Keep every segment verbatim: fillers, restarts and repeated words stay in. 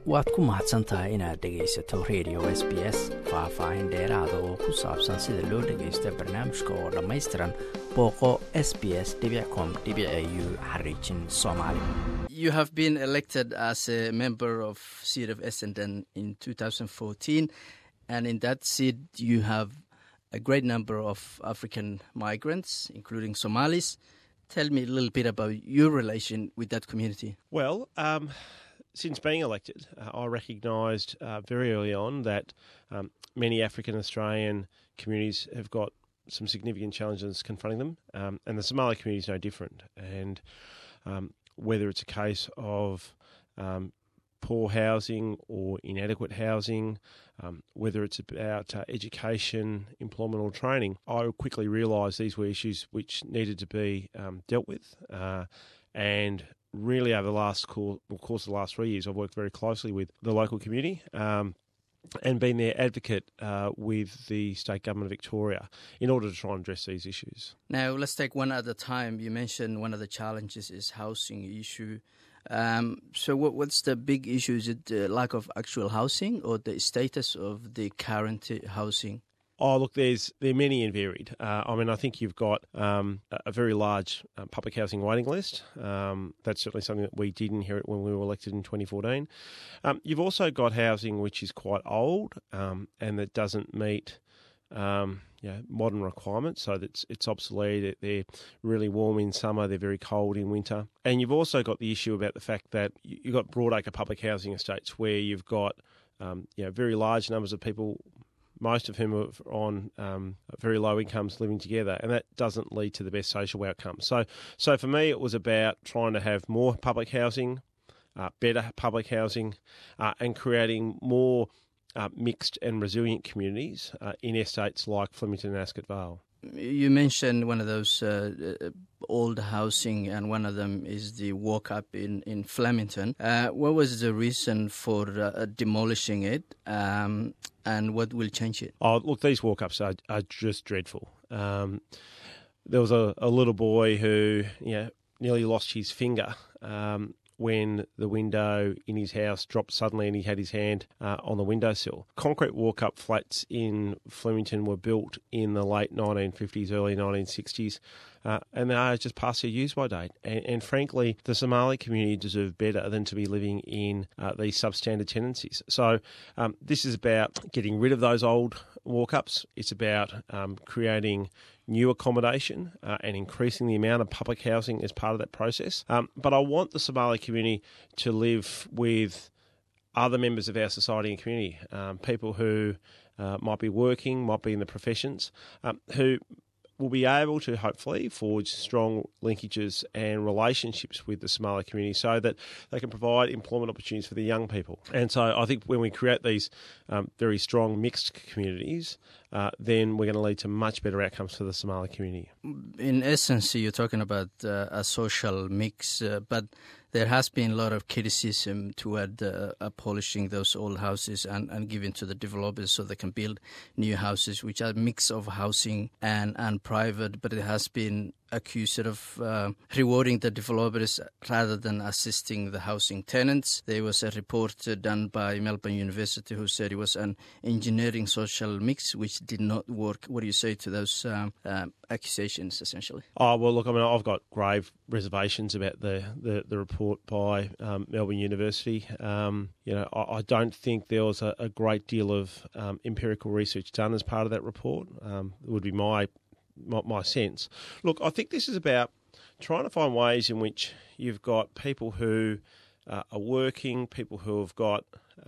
waad ku mahadsan tahay inaad dhegaysato radio S B S. Faahfaahin dheeraada oo ku saabsan sida loo dhagaysto barnaamijka oo dhammaystiran booqo s b s dot com dot a u xariijin Soomaali. You have been elected as a member of Seat of Essendon in two thousand fourteen, and in that seat you have a great number of African migrants, including Somalis. Tell me a little bit about your relation with that community. Well, um... Since being elected, uh, I recognised uh, very early on that um, many African Australian communities have got some significant challenges confronting them, um, and the Somali community is no different. And um, whether it's a case of um, poor housing or inadequate housing, um, whether it's about uh, education, employment or training, I quickly realised these were issues which needed to be um, dealt with. Uh, and really over the last course, course of the last three years, I've worked very closely with the local community um, and been their advocate uh, with the state government of Victoria in order to try and address these issues. Now, let's take one at a time. You mentioned one of the challenges is housing issue. Um, so what, what's the big issue? Is it the lack of actual housing or the status of the current housing? Oh, look, there's they're many and varied. Uh, I mean, I think you've got um, a very large uh, public housing waiting list. Um, that's certainly something that we did inherit when we were elected in twenty fourteen. Um, you've also got housing which is quite old um, and that doesn't meet um, you know, modern requirements, so that it's, it's obsolete. They're really warm in summer, they're very cold in winter. And you've also got the issue about the fact that you've got broadacre public housing estates where you've got um, you know, very large numbers of people, most of whom are on um, very low incomes living together, and that doesn't lead to the best social outcomes. So so for me, it was about trying to have more public housing, uh, better public housing, uh, and creating more uh, mixed and resilient communities uh, in estates like Flemington and Ascot Vale. You mentioned one of those uh, old housing, and one of them is the walk-up in, in Flemington. Uh, what was the reason for uh, demolishing it, um, and what will change it? Oh, look, these walk-ups are, are just dreadful. Um, there was a, a little boy who you know, nearly lost his finger um, when the window in his house dropped suddenly and he had his hand uh, on the windowsill. Concrete walk-up flats in Flemington were built in the late nineteen fifties, early nineteen sixties, uh, and they are just past their use-by date. And, and frankly, the Somali community deserve better than to be living in uh, these substandard tenancies. So um, this is about getting rid of those old walk-ups. It's about um, creating new accommodation uh, and increasing the amount of public housing as part of that process. Um, but I want the Somali community to live with other members of our society and community, um, people who uh, might be working, might be in the professions, um, who will be able to hopefully forge strong linkages and relationships with the Somali community so that they can provide employment opportunities for the young people. And so I think when we create these um, very strong mixed communities, uh, then we're going to lead to much better outcomes for the Somali community. In essence, you're talking about uh, a social mix, uh, but there has been a lot of criticism toward uh, abolishing those old houses and, and giving to the developers so they can build new houses, which are a mix of housing and, and private, but it has been accused of uh, rewarding the developers rather than assisting the housing tenants. There was a report uh, done by Melbourne University who said it was an engineering social mix which did not work. What do you say to those um, uh, accusations, essentially? Oh, well, look, I mean, I've got grave reservations about the, the, the report by um, Melbourne University. Um, you know, I, I don't think there was a, a great deal of um, empirical research done as part of that report. Um, it would be my My, my sense. Look, I think this is about trying to find ways in which you've got people who uh, are working, people who have got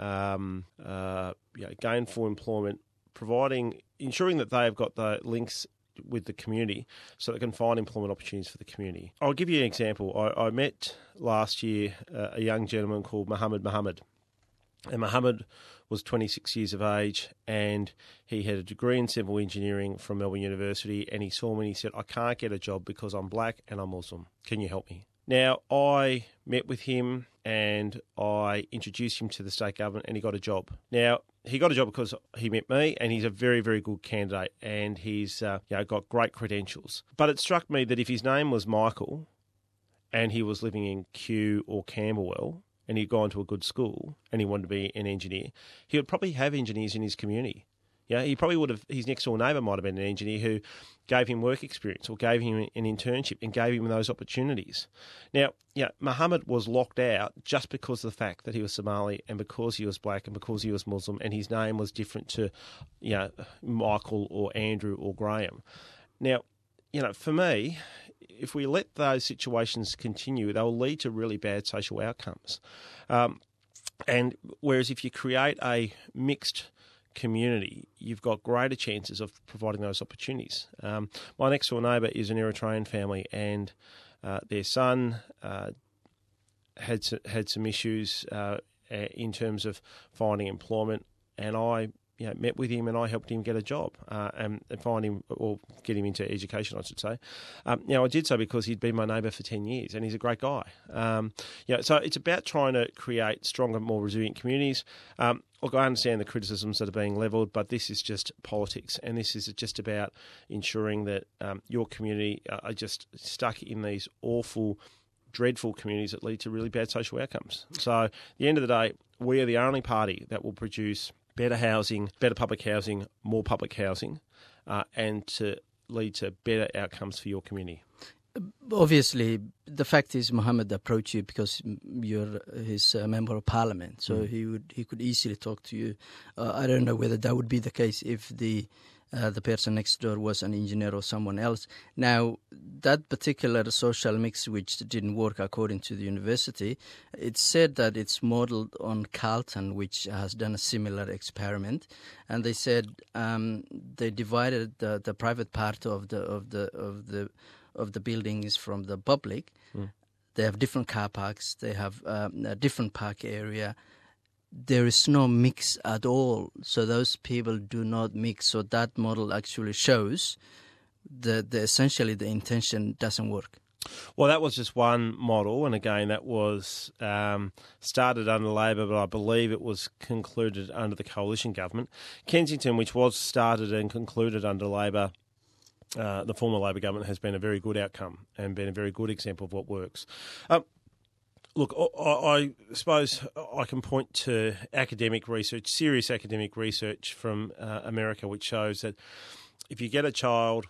um, uh, you know, gainful employment, providing, ensuring that they have got the links with the community so they can find employment opportunities for the community. I'll give you an example. I, I met last year uh, a young gentleman called Mohammed Mohammed. And Mohammed was twenty-six years of age and he had a degree in civil engineering from Melbourne University, and he saw me and he said, I can't get a job because I'm black and I'm Muslim. Can you help me? Now, I met with him and I introduced him to the state government and he got a job. Now, he got a job because he met me and he's a very, very good candidate and he's uh, you know, got great credentials. But it struck me that if his name was Michael and he was living in Kew or Camberwell, and he'd gone to a good school and he wanted to be an engineer, he would probably have engineers in his community. Yeah, he probably would have, his next door neighbour might have been an engineer who gave him work experience or gave him an internship and gave him those opportunities. Now, yeah, Muhammad was locked out just because of the fact that he was Somali and because he was black and because he was Muslim and his name was different to, you know, Michael or Andrew or Graham. Now, you know, for me, if we let those situations continue, they'll lead to really bad social outcomes. Um, and whereas if you create a mixed community, you've got greater chances of providing those opportunities. Um, my next door neighbour is an Eritrean family, and uh, their son uh, had had some issues uh, in terms of finding employment, and I you know, met with him and I helped him get a job uh, and, and find him, or get him into education, I should say. Um, now, I did so because he'd been my neighbour for ten years and he's a great guy. Um, you know, so it's about trying to create stronger, more resilient communities. Um, look, I understand the criticisms that are being levelled, but this is just politics, and this is just about ensuring that um, your community are just stuck in these awful, dreadful communities that lead to really bad social outcomes. So at the end of the day, we are the only party that will produce better housing, better public housing, more public housing, uh, and to lead to better outcomes for your community. Obviously, the fact is Mohammed approached you because you're his uh, member of parliament, so mm. he would he could easily talk to you. Uh, I don't know whether that would be the case if the uh, the person next door was an engineer or someone else. Now, that particular social mix, which didn't work according to the university, it said that it's modeled on Carlton, which has done a similar experiment, and they said um, they divided the, the private part of the of the of the of the buildings from the public. Mm. They have different car parks. They have um, a different park area. There is no mix at all. So those people do not mix. So that model actually shows that the, essentially the intention doesn't work. Well, that was just one model, and again, that was um, started under Labor, but I believe it was concluded under the coalition government. Kensington, which was started and concluded under Labor, Uh, the former Labor government, has been a very good outcome and been a very good example of what works. Um, look, I, I suppose I can point to academic research, serious academic research from uh, America, which shows that if you get a child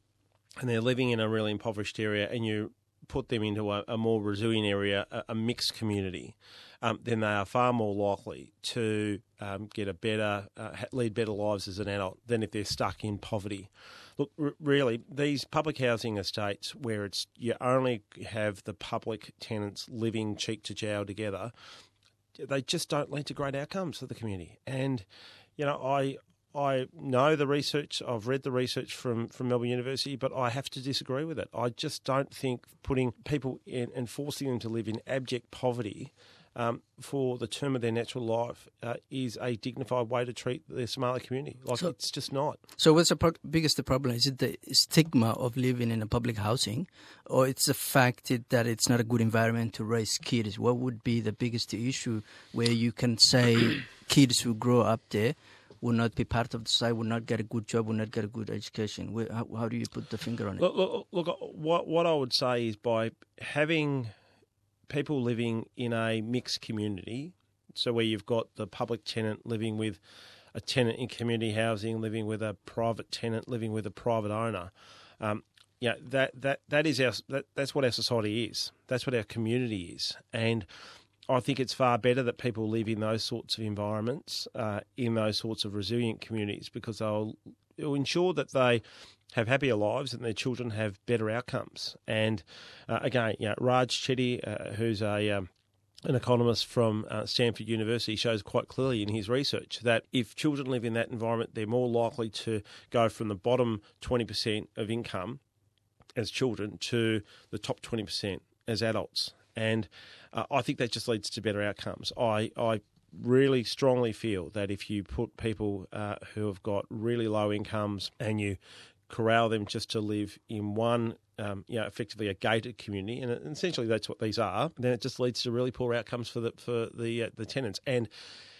and they're living in a really impoverished area and you put them into a, a more resilient area, a, a mixed community, um, then they are far more likely to um, get a better, uh, lead better lives as an adult than if they're stuck in poverty. Look, r- really, these public housing estates where it's you only have the public tenants living cheek to jowl together, they just don't lead to great outcomes for the community. And, you know, I I know the research, I've read the research from, from Melbourne University, but I have to disagree with it. I just don't think putting people in and forcing them to live in abject poverty Um, for the term of their natural life uh, is a dignified way to treat the Somali community. Like, so, it's just not. So what's the pro- biggest problem? Is it the stigma of living in a public housing, or it's the fact that it's not a good environment to raise kids? What would be the biggest issue where you can say kids who grow up there will not be part of the society, will not get a good job, will not get a good education? Where, how, how do you put the finger on it? Look, look, look what, what I would say is by having people living in a mixed community, so where you've got the public tenant living with a tenant in community housing, living with a private tenant, living with a private owner, um, yeah, that that that is our that, that's what our society is. That's what our community is, and I think it's far better that people live in those sorts of environments, uh, in those sorts of resilient communities, because they'll it'll ensure that they have happier lives and their children have better outcomes. And uh, again, you know, Raj Chetty, uh, who's a um, an economist from uh, Stanford University, shows quite clearly in his research that if children live in that environment, they're more likely to go from the bottom twenty percent of income as children to the top twenty percent as adults. And uh, I think that just leads to better outcomes. I, I really strongly feel that if you put people uh, who have got really low incomes and you corral them just to live in one, um, you know, effectively a gated community, and essentially that's what these are, then it just leads to really poor outcomes for the for the uh, the tenants. And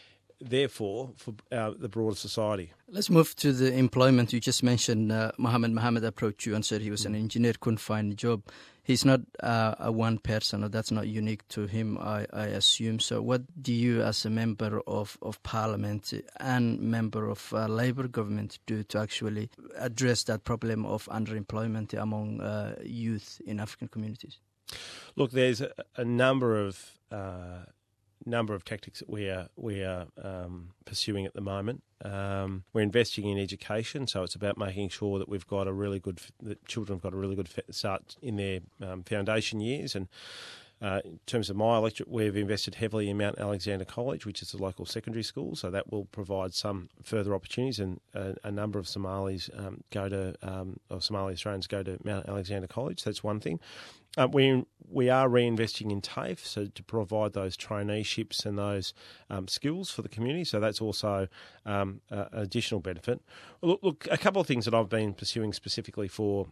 therefore for uh, the broader society. Let's move to the employment. You just mentioned uh, Mohammed Mohammed approached you and said he was an engineer, couldn't find a job. He's not uh, a one person, or that's not unique to him, I, I assume. So what do you, as a member of, of parliament and member of uh, Labour government, do to actually address that problem of underemployment among uh, youth in African communities? Look, there's a, a number of uh, number of tactics that we are we are um, pursuing at the moment. Um, we're investing in education, so it's about making sure that we've got a really good that children have got a really good start in their um, foundation years. And uh, in terms of my electorate, we've invested heavily in Mount Alexander College, which is a local secondary school, so that will provide some further opportunities. And a, a number of Somalis um, go to um, or Somali Australians go to Mount Alexander College. That's one thing. Uh, we we are reinvesting in TAFE, so to provide those traineeships and those um, skills for the community. So that's also um, uh, an additional benefit. Look, look, a couple of things that I've been pursuing specifically for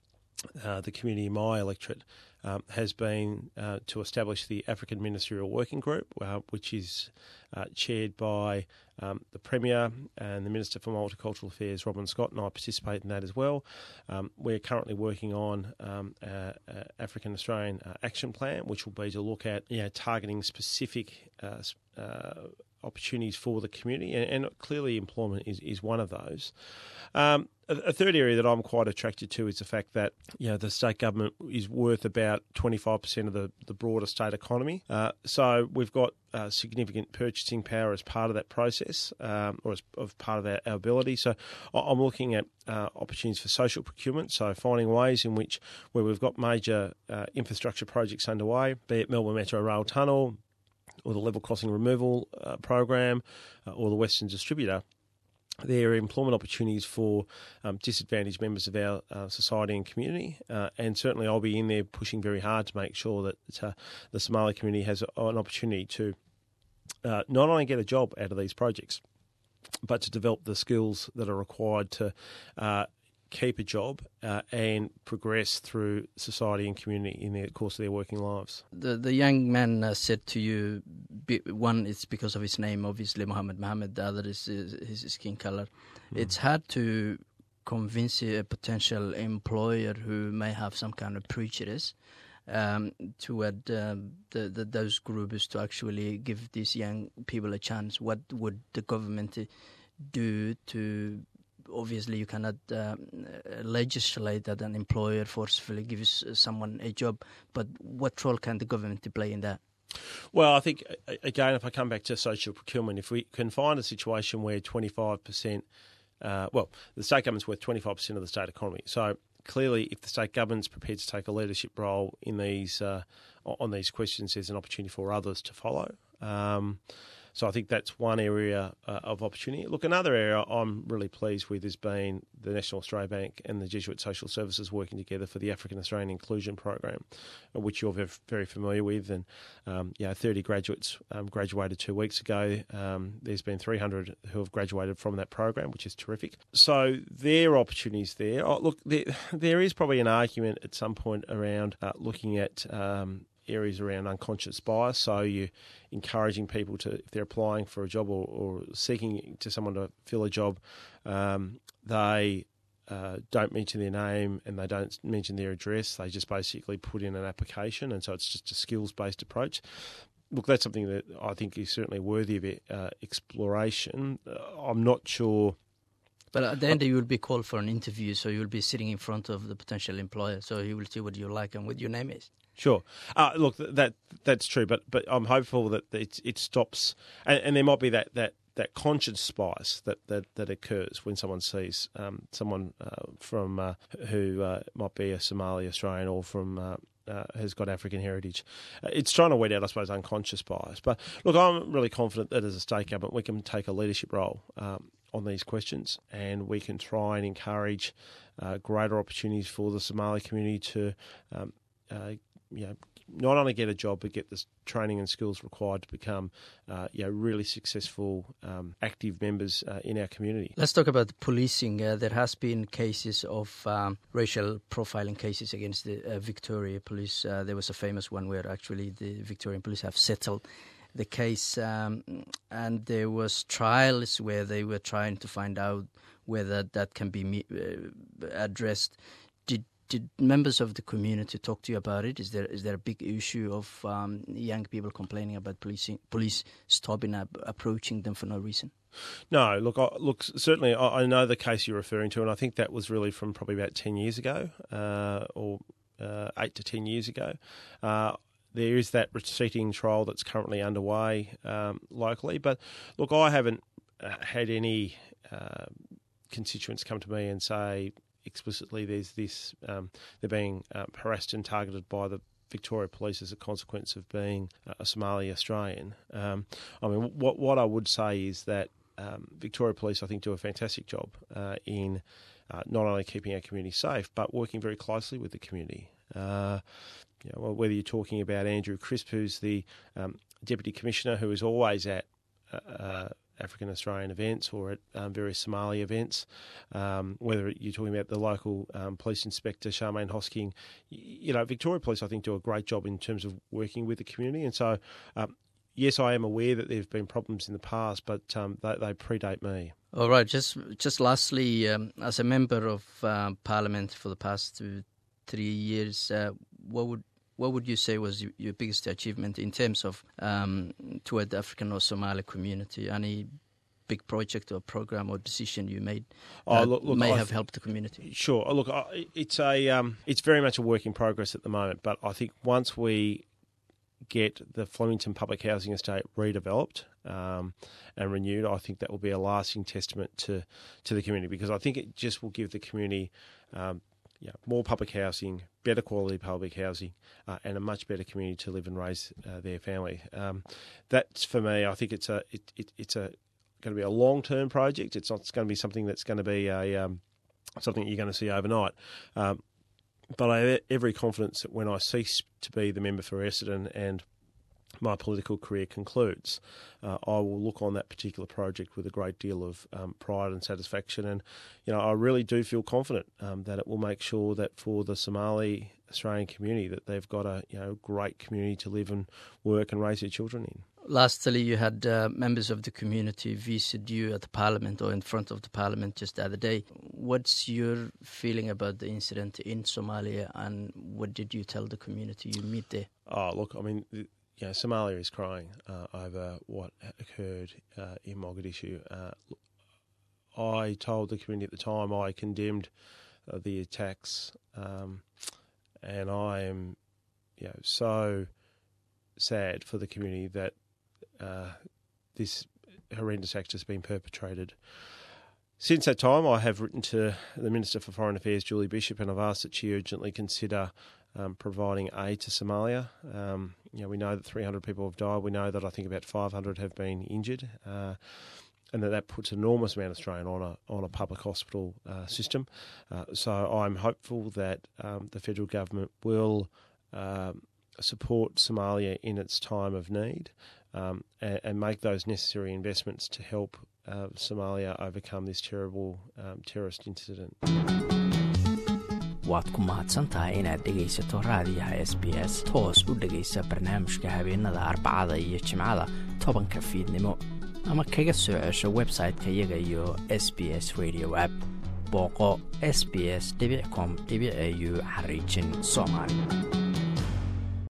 uh, the community in my electorate um, has been uh, to establish the African Ministerial Working Group, uh, which is uh, chaired by um, the Premier and the Minister for Multicultural Affairs, Robin Scott, and I participate in that as well. Um, we're currently working on um, a, a African Australian uh, action plan, which will be to look at you know, targeting specific uh, uh, opportunities for the community, and, and clearly employment is, is one of those. Um, a, a third area that I'm quite attracted to is the fact that you know, the state government is worth about twenty-five percent of the, the broader state economy. Uh, so we've got uh, significant purchasing power as part of that process, um, or as of part of our, our ability. So I'm looking at uh, opportunities for social procurement, so finding ways in which where we've got major uh, infrastructure projects underway, be it Melbourne Metro Rail Tunnel, or the level crossing removal uh, program, uh, or the Western Distributor, there are employment opportunities for um, disadvantaged members of our uh, society and community. Uh, and certainly I'll be in there pushing very hard to make sure that uh, the Somali community has a, an opportunity to uh, not only get a job out of these projects, but to develop the skills that are required to uh, keep a job uh, and progress through society and community in the course of their working lives. The the young man uh, said to you, one, it's because of his name, obviously, Mohammed Mohammed, the other is his, his skin color. Mm. It's hard to convince a potential employer who may have some kind of prejudice um, toward uh, the, the, those groups to actually give these young people a chance. What would the government do to... Obviously, you cannot um, legislate that an employer forcefully gives someone a job, but what role can the government play in that? Well, I think, again, if I come back to social procurement, if we can find a situation where twenty-five percent, uh, well, the state government's worth twenty-five percent of the state economy. So clearly, if the state government's prepared to take a leadership role in these uh, on these questions, there's an opportunity for others to follow. Um So I think that's one area uh, of opportunity. Look, another area I'm really pleased with has been the National Australia Bank and the Jesuit Social Services working together for the African Australian Inclusion Program, which you're very, very familiar with. And, um, you know, thirty graduates um, graduated two weeks ago. Um, there's been three hundred who have graduated from that program, which is terrific. So there are opportunities there. Oh, look, there, there is probably an argument at some point around uh, looking at um, areas around unconscious bias. So you're encouraging people to, if they're applying for a job or, or seeking to someone to fill a job, um, they uh, don't mention their name and they don't mention their address. They just basically put in an application, and so it's just a skills-based approach. Look, that's something that I think is certainly worthy of uh, exploration. Uh, I'm not sure... But at the end, you will be called for an interview, so you will be sitting in front of the potential employer, so he will see what you like and what your name is. Sure. Uh, look, that that's true, but but I'm hopeful that it it stops, and, and there might be that, that, that conscious bias that, that, that occurs when someone sees um, someone uh, from uh, who uh, might be a Somali Australian or from uh, uh, has got African heritage. Uh, it's trying to weed out, I suppose, unconscious bias. But look, I'm really confident that as a state government we can take a leadership role Um, on these questions, and we can try and encourage uh, greater opportunities for the Somali community to, um, uh, you know, not only get a job but get the training and skills required to become, uh, you know, really successful, um, active members uh, in our community. Let's talk about policing. Uh, there has been cases of um, racial profiling cases against the uh, Victoria Police. Uh, there was a famous one where actually the Victorian Police have settled the case, um, and there was trials where they were trying to find out whether that can be me- uh, addressed. Did did members of the community talk to you about it? Is there is there a big issue of um, young people complaining about policing, police stopping up, approaching them for no reason? No, look, I, look. Certainly, I, I know the case you're referring to, and I think that was really from probably about ten years ago, uh, or uh, eight to ten years ago. Uh, there is that seating trial that's currently underway um, locally, but look, I haven't uh, had any uh, constituents come to me and say explicitly there's this um, they're being um, harassed and targeted by the Victoria Police as a consequence of being a Somali Australian. Um, I mean, what what I would say is that um, Victoria Police, I think, do a fantastic job uh, in uh, not only keeping our community safe, but working very closely with the community. Uh, you know, whether you're talking about Andrew Crisp, who's the um, Deputy Commissioner, who is always at uh, African Australian events or at um, various Somali events, um, whether you're talking about the local um, police inspector, Charmaine Hosking, you know, Victoria Police, I think, do a great job in terms of working with the community. And so, um, yes, I am aware that there have been problems in the past, but um, they, they predate me. All right. Just just lastly, um, as a member of uh, Parliament for the past two, three years, uh, what would What would you say was your biggest achievement in terms of um, toward the African or Somali community? Any big project or program or decision you made that oh, look, look, may I have th- helped the community? Sure. Look, it's a um, it's very much a work in progress at the moment. But I think once we get the Flemington Public Housing Estate redeveloped um, and renewed, I think that will be a lasting testament to to the community, because I think it just will give the community Um, Yeah, more public housing, better quality public housing, uh, and a much better community to live and raise uh, their family. Um, that's for me. I think it's a it, it, it's a going to be a long term project. It's not it's going to be something that's going to be a um, something you're going to see overnight. Um, but I have every confidence that when I cease to be the member for Essendon and my political career concludes, uh, I will look on that particular project with a great deal of um, pride and satisfaction. And, you know, I really do feel confident um, that it will make sure that for the Somali Australian community that they've got a, you know, great community to live and work and raise their children in. Lastly, you had uh, members of the community visit you at the Parliament or in front of the Parliament just the other day. What's your feeling about the incident in Somalia, and what did you tell the community you meet there? Oh, look, I mean... You know, Somalia is crying uh, over what occurred uh, in Mogadishu. Uh, I told the community at the time I condemned uh, the attacks, um, and I am, you know, so sad for the community that uh, this horrendous act has been perpetrated. Since that time, I have written to the Minister for Foreign Affairs, Julie Bishop, and I've asked that she urgently consider Um, providing aid to Somalia. Um, you know, we know that three hundred people have died. We know that I think about five hundred have been injured, uh, and that that puts an enormous amount of strain on a on a public hospital uh, system. Uh, so I'm hopeful that um, the federal government will um, support Somalia in its time of need um, and, and make those necessary investments to help uh, Somalia overcome this terrible um, terrorist incident. waad ku mahadsantahay inaad dhegaysato raadiyaha S B S. toos u dhegaysa barnaamijka habeenada Arbacada iyo Jimcada tobanka fiidnimo, ama kaga soo cesho website-ka iyaga iyo S B S Radio app. booqo s b s dot com dot a u xariijin Soomaali.